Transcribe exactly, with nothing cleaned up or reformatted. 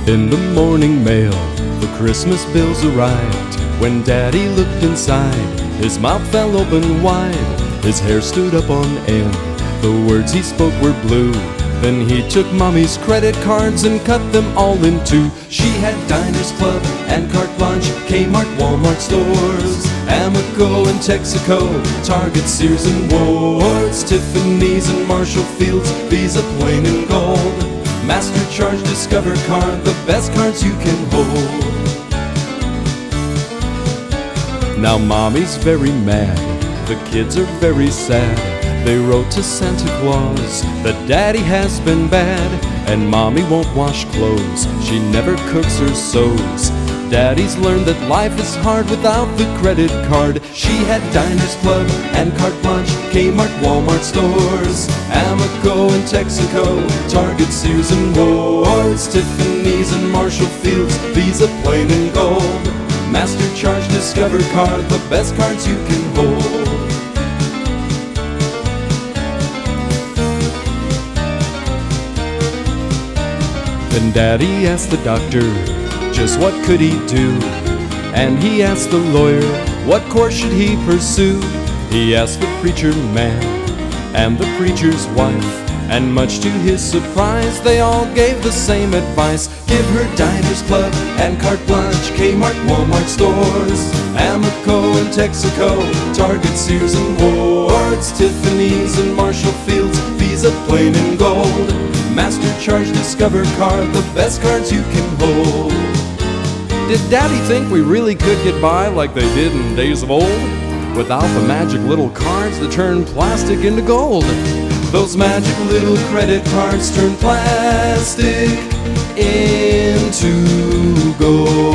In the morning mail, the Christmas bills arrived. When Daddy looked inside, his mouth fell open wide. His hair stood up on end, the words he spoke were blue. Then he took Mommy's credit cards and cut them all in two. She had Diners Club and Carte Blanche, Kmart, Walmart stores, Amoco and Texaco, Target, Sears and Wards, Tiffany's and Marshall Fields, Visa plain and gold, Master Charge, Discover card, the best cards you can hold. Now Mommy's very mad, the kids are very sad. They wrote to Santa Claus that Daddy has been bad, and Mommy won't wash clothes, she never cooks or sews. Daddy's learned that life is hard without the credit card. She had Diners Club and Carte Blanche, Kmart, Walmart stores, Amoco and Texaco, Target, Sears and Wards, Tiffany's and Marshall Fields, Visa plain and gold, Master Charge, Discover card, the best cards you can hold. Then Daddy asked the doctor, just what could he do? And he asked the lawyer, what course should he pursue? He asked the preacher man and the preacher's wife, and much to his surprise, they all gave the same advice. Give her Diners Club and Carte Blanche, Kmart, Walmart stores, Amoco and Texaco, Target, Sears and Wards, Tiffany's and Marshall Fields, Visa plain and gold, Master Charge, Discover card, the best cards you can hold. Did Daddy think we really could get by like they did in days of old, without the magic little cards that turn plastic into gold? Those magic little credit cards turn plastic into gold.